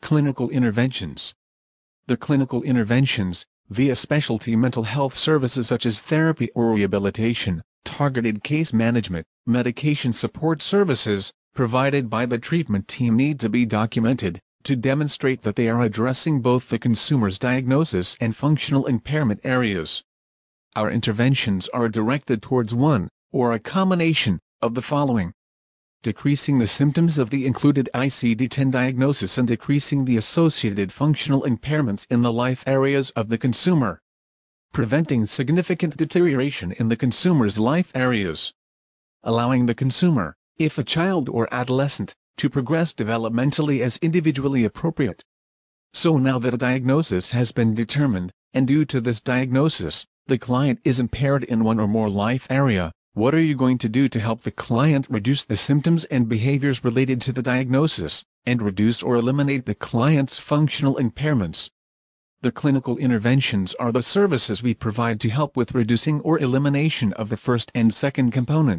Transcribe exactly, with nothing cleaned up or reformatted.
Clinical interventions. The clinical interventions, via specialty mental health services such as therapy or rehabilitation, targeted case management, medication support services, provided by the treatment team need to be documented, to demonstrate that they are addressing both the consumer's diagnosis and functional impairment areas. Our interventions are directed towards one, or a combination, of the following: decreasing the symptoms of the included I C D ten diagnosis and decreasing the associated functional impairments in the life areas of the consumer. Preventing significant deterioration in the consumer's life areas. Allowing the consumer, if a child or adolescent, to progress developmentally as individually appropriate. So now that a diagnosis has been determined, and due to this diagnosis, the client is impaired in one or more life area, what are you going to do to help the client reduce the symptoms and behaviors related to the diagnosis, and reduce or eliminate the client's functional impairments? The clinical interventions are the services we provide to help with reducing or elimination of the first and second component.